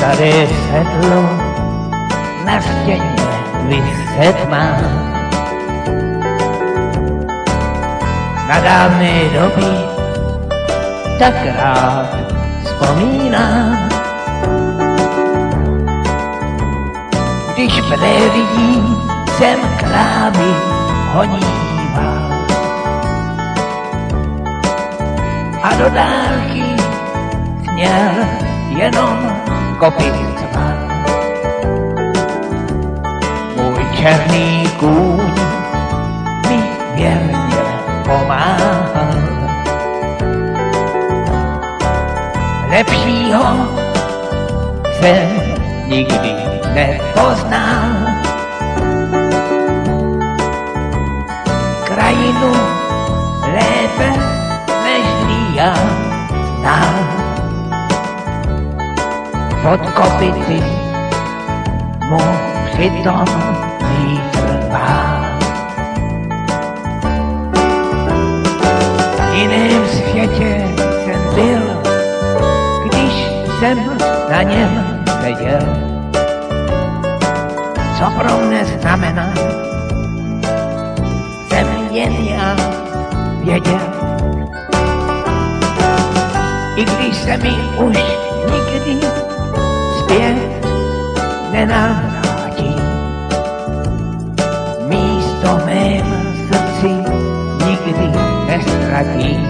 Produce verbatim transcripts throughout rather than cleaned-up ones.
staré sedlo na stěně vyset má. Na dávné doby tak rád vzpomínám. Když prérií jsem krávy honíval a do dálky směl jenom kopit cvak. Můj černý kůň mi věrně pomáhal. Lepšího jsem nikdy nepoznal. Krajinu lépe než já znal. Pod kopyty mu přitom vítr vál. V jiném světě jsem byl, když jsem na něm seděl. Co pro mne znamená, jsem jen já věděl. I když se mi už nikdy zpět nenavrátí, místo v mém srdci nikdy nestratí.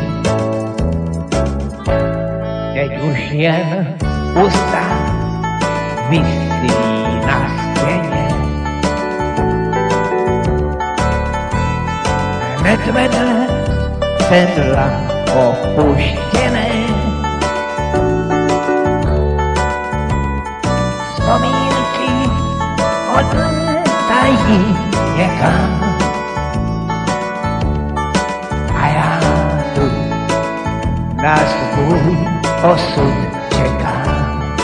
Teď už jen ústa visí na stěně. Hned vedle sedla opuštěné. Vzpomínky odletají někam a já tu na svůj osud čekám.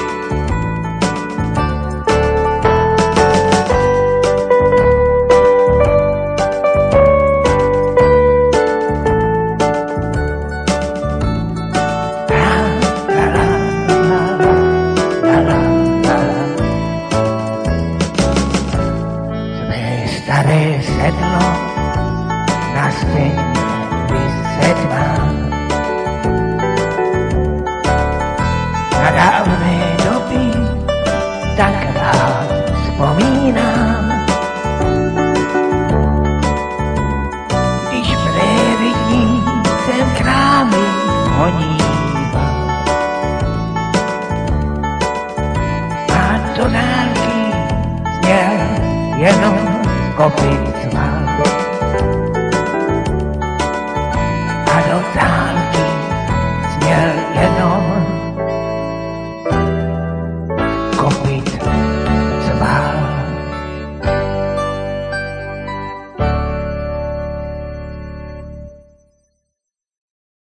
Staré sedlo na stěně vyset mám. Na dávné doby tak rád vzpomínám. Když prérií jsem krávy honíval a do dálky zněl jenom kopit cvak. A do dálky zněl jenom kopit